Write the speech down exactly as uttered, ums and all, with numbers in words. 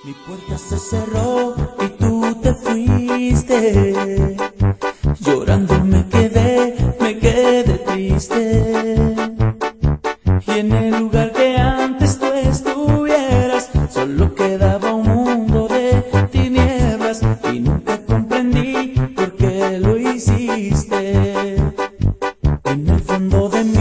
Mi puerta se cerró y tú te fuiste. Llorando me quedé, me quedé triste. Y en el lugar que antes tú estuvieras, solo quedaba un mundo de tinieblas. Y nunca comprendí por qué lo hiciste. En el fondo de mi